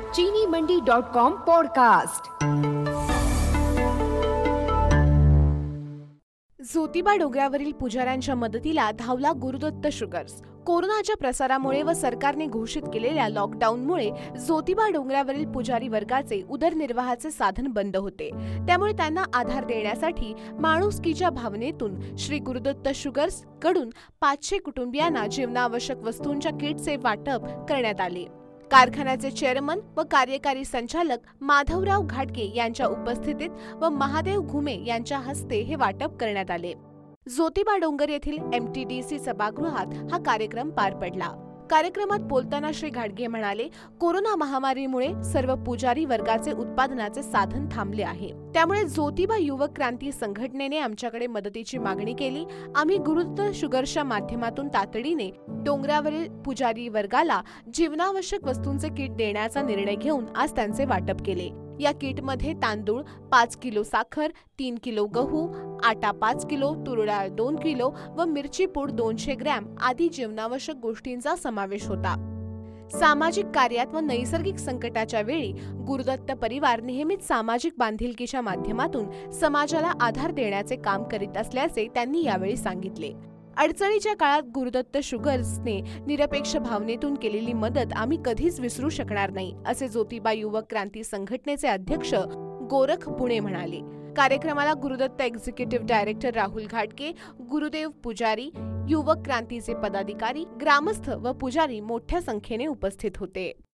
चीनीमंडी.com podcast. Jyotiba डोंगरावरील पुजाऱ्यांच्या मदतीला धावला गुरुदत्त शुगर्स। कोरोनाच्या प्रसारामुळे व सरकारने घोषित केलेल्या लॉकडाऊनमुळे ज्योतिबा डोंगरावरील पुजारी वर्गाचे उदरनिर्वाहाचे साधन बंद होते। त्यामुळे त्यांना आधार देण्यासाठी माणुसकीच्या भावनेतून श्री गुरुदत्त शुगर्स कडून 500 कुटुंबियांना जीवनावश्यक वस्तूंच्या किटचे वाटप करण्यात आले। कारखान्याचे चेअरमन व कार्यकारी संचालक माधवराव घाटगे यांच्या उपस्थितीत व महादेव घुमे यांच्या हस्ते हे वाटप करण्यात आले। ज्योतिबा डोंगर येथील MTDC सभागृहात हा कार्यक्रम पार पडला। कार्यक्रमात बोलताना श्री घाटगे म्हणाले, कोरोना महामारीमुळे सर्व पुजारी वर्गाचे उत्पादनाचे साधन थांबले आहे। त्यामुळे ज्योतिबा युवक क्रांती संघटनेने आमच्याकडे मदतीची मागणी केली। आम्ही गुरुदत्त शुगर्सच्या माध्यमातून तातडीने डोंगरावरील पुजारी वर्गाला जीवनावश्यक वस्तूंचे किट देण्याचा निर्णय घेऊन आज त्यांचे वाटप केले। या किटमध्ये तांदूळ 5 किलो, साखर 3 किलो, गहू, आटा 5 किलो, तूर डाळ 2 किलो व मिरची पूड 200 ग्रॅम आदी जीवनावश्यक गोष्टींचा समावेश होता। सामाजिक कार्यात व नैसर्गिक संकटाच्या वेळी गुरुदत्त परिवार नेहमीच सामाजिक बांधिलकीच्या माध्यमातून समाजाला आधार देण्याचे काम करीत असल्याचे त्यांनी यावेळी सांगितले। अडचणीच्या काळात गुरुदत्त शुगर्सने निरपेक्ष भावनेतून केलेली मदत आम्ही कधीच विसरू शकणार नाही, असे ज्योतिबा युवक क्रांती संघटनेचे अध्यक्ष गोरख पुणे म्हणाले। कार्यक्रमाला गुरुदत्त एक्झिक्युटिव्ह डायरेक्टर राहुल घाटगे, गुरुदेव पुजारी, युवक क्रांतीचे पदाधिकारी, ग्रामस्थ व पुजारी मोठ्या संख्येने उपस्थित होते।